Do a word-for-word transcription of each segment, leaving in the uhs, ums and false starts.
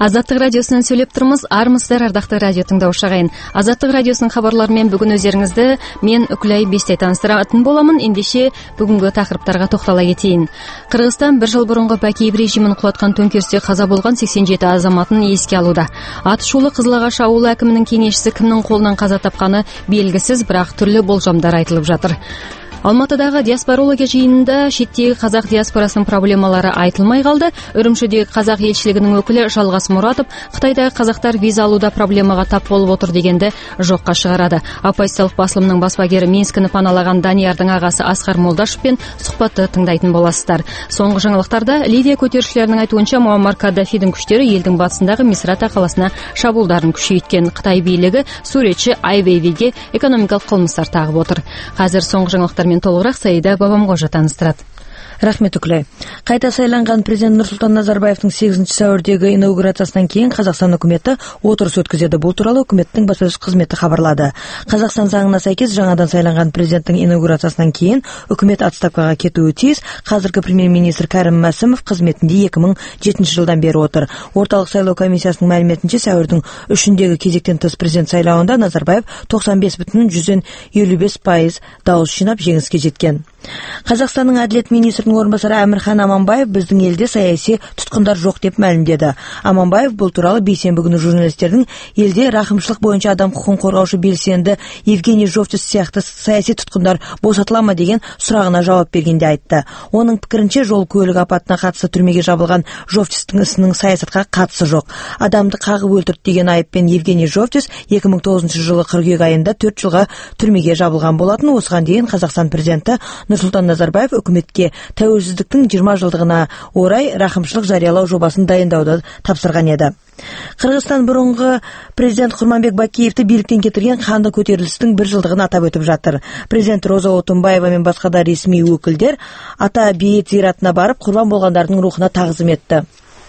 Азаттык радиосунан сөйлөп турмуз. Армысыздар, ардактуу радио тыңдоочу агайын. Азаттык радиосунун кабарлары менен бүгүн өздөрүңүздү мен Үкүлай Бестей тааныштыратын боламын. Эндеше бүгүнкү тақырыптарга токтоло кетейин. Кыргызстан бир жыл мурунку Бакиев режимин кулаткан төңкерүстө каза болгон сексен жети азаматын эске алууда. Атышулуу Кызыл Агаш ауылы акиминин кеңешчиси кимдин колунан каза тапканы белгисиз, бирок түрлүү болжомдор айтылып жатыр. Алматыдагы диаспорология жыйынында четтеги казак диаспорасынын проблемалары айтылмай калды. Үрүмчүдөгү казак элчилигинин өкүлү Жалгас Муратов Кытайдагы казактар виза алууда проблемага тап болуп отур дегенди жокко чыгарады. Оппозициялык басылымдын баспагери Минскини паналаган Даниярдын агасы Аскар Молдашев менен сухбатты тыңдайтын боласыздар. Соңку жаңылыктарда Ливия көтөрүүчүлөрүнүн айтуунча Муаммар Каддафидин күчтөрү элдин батысындагы Мисрата каласына шабуулдарын күчөйткөн. Кытай бийлиги суретчи Ай Вейвейге экономикалык кылмыштар тагып отур. Азыр соңку жаңылыктар мен толугураак Саида Бабамгожа таныстырат. Рахмет, Үкүлай. Кайта сайланган президент Нурсултан Назарбаевдин сегизинчи сәуірдегі инаугурациясынан кейін Қазақстан үкіметі отырыс өткізеді. Бұл туралы үкіметтің баспасөз қызметі хабарлады. Қазақстан заңына сәйкес жаңадан сайланган президенттің инаугурациясынан кейін үкімет отставкаға кетуі тиіс. Қазіргі премьер-министр Кәрім Мәсімов қызметінде екі мың жетінші жылдан бері отыр. Орталық сайлау комиссиясының мәліметінше сәуірдің үшіндегі кезектен тыс президент сайлауында Назарбаев тоқсан бес бүтін жүзден елу бес пайыз дауыс жинап жеңіске жеткен. Қазақстанның әділет министрінің орынбасары Әмірхан Аманбаев біздің елде саяси тұтқындар жоқ деп мәлімдеді. Аманбаев бұл туралы бейсенбі күні журналистердің елде рақымшылық бойынша адам құқығын қорғаушы белсенді Евгений Жовтис сияқты саяси тұтқындар босатыла ма деген сұрағына жауап бергенде айтты. Оның пікірінше жол көлік апатына қатысты түрмеге жабылған Жовтистің ісінің саясатқа қатысы жоқ. Адамды қағып өлтірді деген айыппен Евгений Жовтис екі мың тоғызыншы жылы қыркүйек айында төрт жылға түрмеге жабылған болатын. Осыған дейін Қазақстан президенті Нурсултан Назарбаев үкіметке тәуелсіздіктің жиырма жылдығына орай рақымшылық жариялау жобасын дайындауды тапсырған еді. Қырғызстан бұрынғы президент Құрманбек Бакиевті биліктен кетірген қанды көтерілістің бір жылдығын атап өтіп жатыр. Президент Роза Отунбаева мен басқа да ресми өкілдер ата бейіт зиратына барып құрбан болғандардың рухына тағзым етті.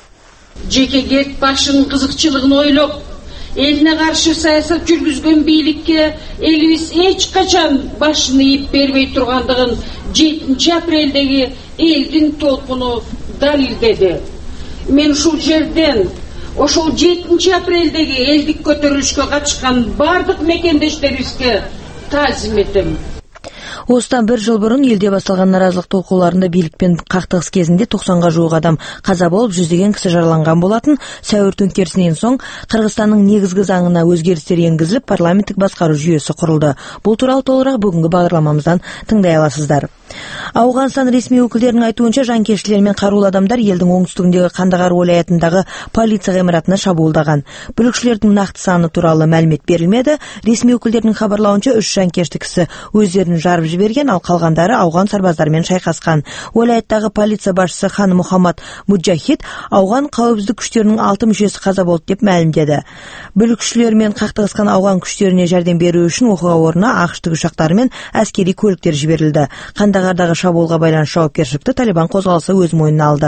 Жеке кет башының қызықчылығын ойлап, элине каршы саясат жүргүзгөн бийликке элибиз эч качан башын ийип бербей тургандыгын жетинчи апрелдеги элдин толкуну далилдеди. Мен ушул жерден ошол жетинчи апрелдеги элдик көтөрүлүшкө катышкан бардык мекендештерибизге таазим этем. Осыдан бір жыл бұрын елде басталған наразылық толқуларында билікпен қақтығыс кезінде тоқсанға жуық адам қаза болып, жүздеген кісі жараланған болатын. Сәуір төңкерісінен соң Қырғызстанның негізгі заңына өзгерістер енгізіліп, парламенттік басқару жүйесі құрылды. Бұл туралы толығырақ бүгінгі бағдарламамыздан тыңдай аласыздар. Ауғанстан ресми өкілдерінің айтуынша жанкештілер мен қарулы адамдар елдің оңтүстігіндегі Қандағар уалаятындағы полиция ғимаратына шабуылдаған. Бүлікшілердің нақты саны туралы мәлімет берілмеді. Ресми өкілдердің хабарлауынша үш жанкешті кісі өздерін жарып жіберген, ал қалғандары ауған сарбаздармен шайқасқан. Уалаяттағы полиция басшысы Хан Мухаммад Муджахид ауған қауіпсіздік күштерінің алты мүшесі қаза болды деп мәлімдеді. Бүлікшілермен қақтығысқан ауған күштеріне жәрдем беру үшін оқиға орнына ақш тікұшақтары мен әскери көліктер жіберілді. Қандағардағы шабуылға байланысты жауапкершілікті Талибан қозғалысы өз мойнына алды.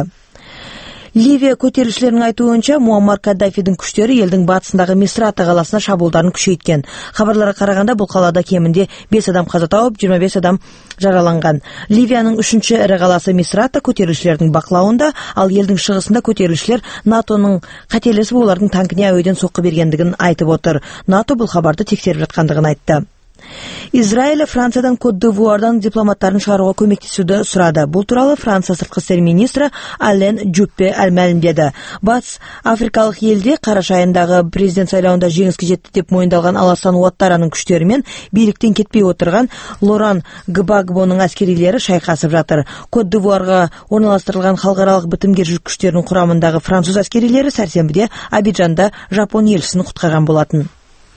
Ливия көтерілісшілерінің айтуынша Муаммар Каддафидің күштері елдің батысындағы Мисрата қаласына шабуылдарын күшейткен. Хабарларға қарағанда бұл қалада кемінде бес адам қаза тауып, жиырма бес адам жараланған. Ливияның үшінші ірі қаласы Мисрата көтерілісшілердің бақылауында, ал елдің шығысында көтерілісшілер НАТОның қателесіп олардың танкіне әуеден соққы бергендігін айтып отыр. НАТО бұл хабарды тексеріп жатқандығын айтты. Израиль Франциядан Кот-д'Ивуардан дипломаттарын шығаруға көмектесуді сұрады. Бұл туралы Франция сыртқы істер министрі Ален Жуппе мәлімдеді. Батыс Африкалық елде қараша айындағы президент сайлауында жеңіске жетті деп мойындалған Аласан Уаттараның күштерімен биліктен кетпей отырған Лоран Гбагбоның әскерилері шайқасып жатыр. Кот-д'Ивуарға орналастырылған халықаралық бітімгершілік күштерінің құрамындағы француз әскерилері сәрсенбіде Абиджанда Жапон елшісін құтқарған болатын.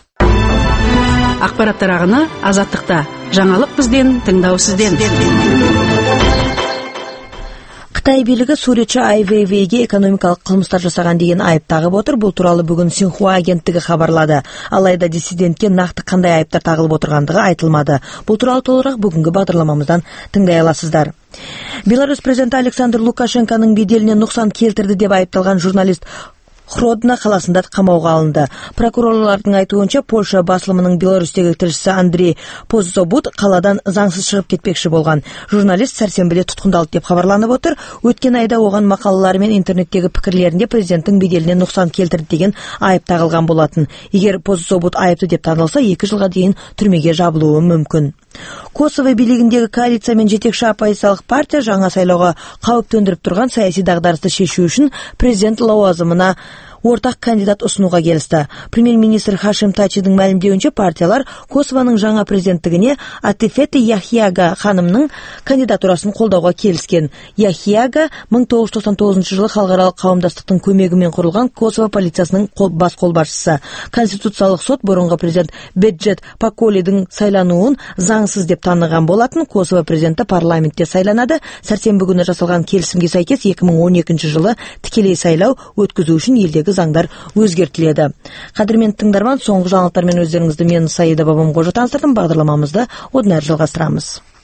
Ақпараттар ағыны Азаттықта. Жаңалық бізден, тыңдау сізден. Қытай билігі суретші Ай Вейвейге экономикалық қылмыстар жасаған деген айып тағып отыр. Бұл туралы бүгін Синьхуа агенттігі хабарлады. Алайда диссидентке нақты қандай айыптар тағылып отырғандығы айтылмады. Бұл туралы толығырақ бүгінгі бағдарламамыздан тыңдай аласыздар. Беларусь президенті Александр Лукашенконың беделіне нұқсан келтірді деп айыпталған журналист Хродно қаласында қамауға алынды. Прокурорлардың айтуынша, Польша басылымының Беларусьтегі тілшісі Андрей Поззобут қаладан заңсыз шығып кетпекші болған. Журналист сәрсенбіде тұтқындалды деп хабарланып отыр. Өткен айда оған мақалалары мен интернеттегі пікірлерінде президенттің беделіне нұқсан келтірді деген айып тағылған болатын. Егер Поззобут айыпты деп танылса, екі жылға дейін түрмеге жабылуы мүмкін. Косово билігіндегі коалиция мен жетекші оппозициялық партия жаңа сайлауға қауіп төндіріп тұрған саяси дағдарысты шешу үшін президент лауазымына ортақ кандидат ұсынуға келісті. Премьер-министр Хашим Тачидің мәлімдеуінше, партиялар Косованың жаңа президенттігіне Атефети Яхияга ханымның кандидатурасын қолдауға келіскен. Яхияга мың тоғыз жүз тоқсан тоғызыншы жылы халықаралық қауымдастықтың көмегімен құрылған Косово полициясының бас қолбасшысы. Конституциялық сот бұрынғы президент Беджет Паколидің сайлануын заңсыз деп таныған болатын. Косово президенті парламентте сайланады. Сәрсенбі күні жасалған келісімге сәйкес екі мың он екінші жылы тікелей сайлау өткізу үшін елдегі заңдар өзгертіледі. Қадірменді тыңдарман, соңғы жаңалықтармен өздеріңізді мен Саида Бабамқожа таныстырдым. Бағдарламамызды одан әрі жалғастырамыз.